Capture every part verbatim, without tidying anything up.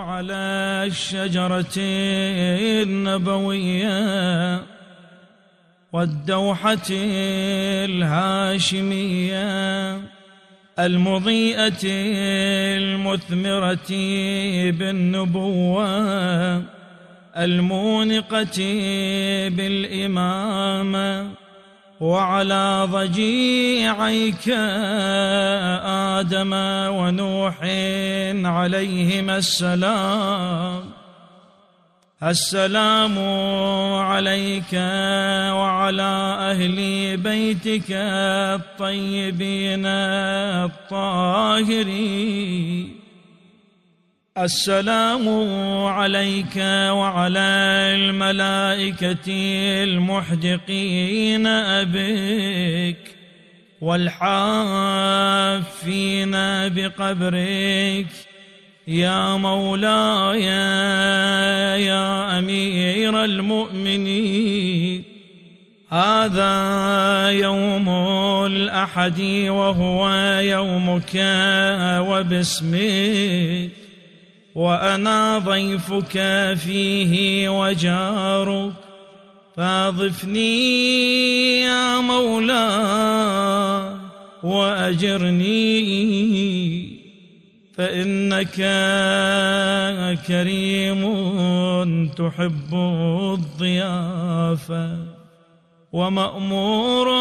على الشجرة النبوية والدوحة الهاشمية المضيئة المثمرة بالنبوة المونقة بالإمامة، وعلى ضجيعيك آدم ونوح عليهما السلام. السلام عليك وعلى أهل بيتك الطيبين الطاهرين. السلام عليك وعلى الملائكة المحدقين بك والحافين بقبرك يا مولاي يا أمير المؤمنين. هذا يوم الأحد وهو يومك وباسمك، وأنا ضيفك فيه وجارك، فاضفني يا مولاي وأجرني، فإنك كريم تحب الضيافة ومأمور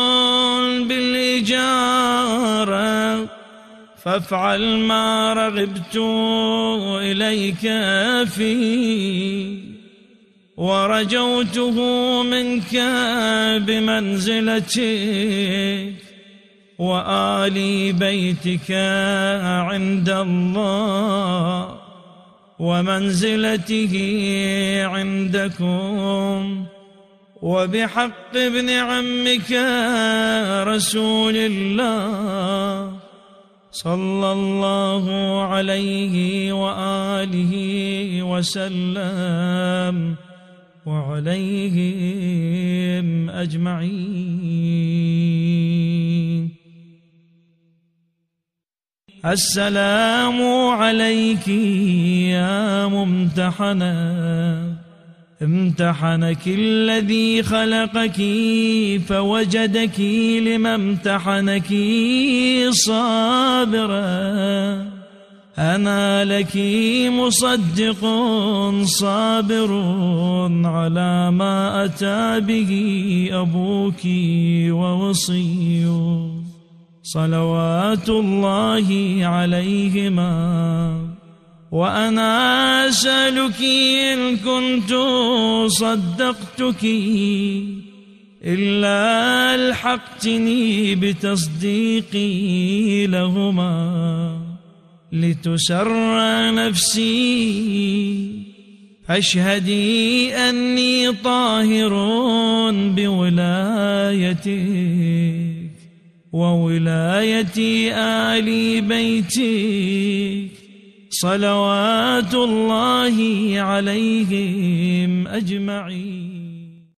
بالإجارة، فافعل ما رغبت إليك فيه ورجوته منك بمنزلتك وآل بيتك عند الله ومنزلته عندكم، وبحق ابن عمك رسول الله صلى الله عليه وآله وسلم وعليهم أجمعين. السلام عليك يا ممتحنة، امتحنك الذي خلقك فوجدك لما امتحنك صابرا. أنا لك مصدق صابر على ما أتى به أبوك ووصيه صلوات الله عليهما. وأنا أسألك إن كنت صدقتك إلا ألحقتني بتصديقي لهما لتسر نفسي، فاشهدي أني طاهر بولايتك وولاية آل بيتك صلوات الله عليهم أجمعين.